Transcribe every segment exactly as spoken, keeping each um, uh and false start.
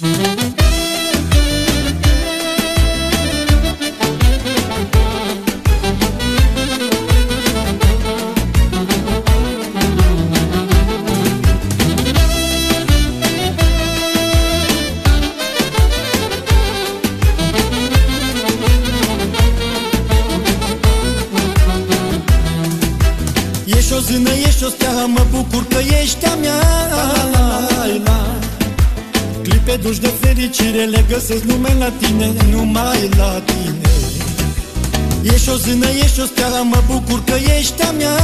Ești o zână, ești o stea, mă bucur că ești a mea. Clipe duși de fericire, le găsesc numai la tine, numai la tine. Ești o zână, ești o stea, mă bucur că ești a mea.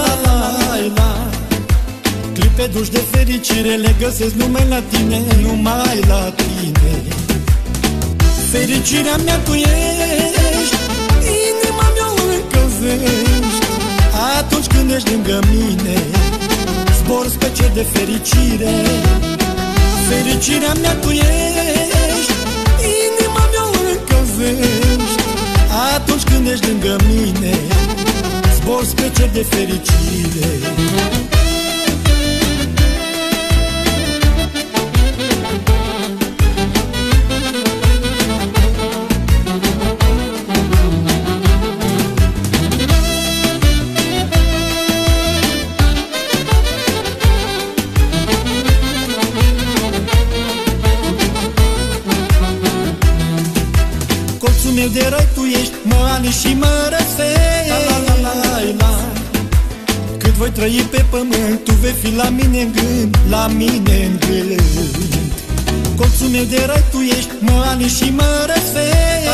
Clipe duși de fericire, le găsesc numai la tine, numai la tine. Fericirea mea tu ești, inima mea o încălzești. Atunci când ești lângă mine, zbor spre cer de fericire. Fericirea mea tu ești, inima mea o încălzești. Atunci când ești lângă mine, zbor spre cer de fericire. Colțul meu de rai tu ești, mă ani și mă răsfești. Cât voi trăi pe pământ, tu vei fi la mine în gând, la mine în gând. Colțul meu de rai tu ești, mă ani și mă răsfești.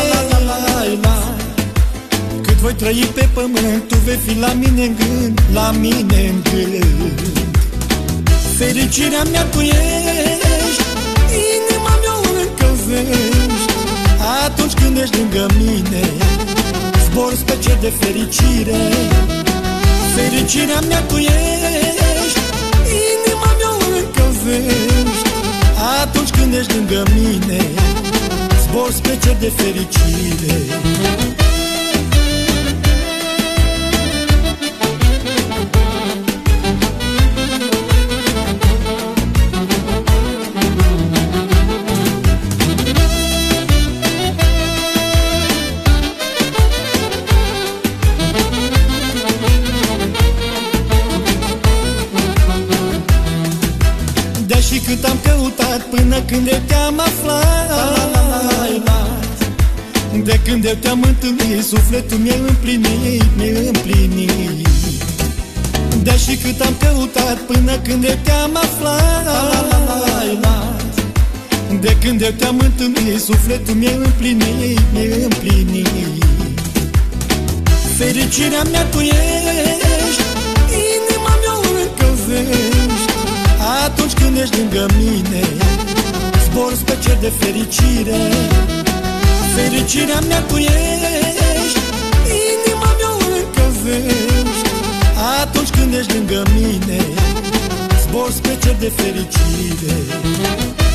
Cât voi trăi pe pământ, tu vei fi la mine în gând, la mine în gând. Fericirea mea tu ești, inima mea o încălzești. Atunci când ești lângă mine, zbor spre cer de fericire. Fericirea mea tu ești, inima mea o încălzești. Atunci când ești lângă mine, zbor spre cer de fericire. Și cât am căutat până când eu te-am aflat, de când eu te-am întâlnit, sufletul mi-e împlinit, mi-e împlinit. De și cât am căutat până când eu te-am aflat, de când eu te-am întâlnit, sufletul mi-e împlinit, mi-e împlinit. Fericirea mea tu ești, inima mea o încălzești. Atunci când ești lângă mine, zbor spre cer de fericire. Fericirea mea tu ești, inima mea o încălzești. Atunci când ești lângă mine, zbor spre cer de fericire.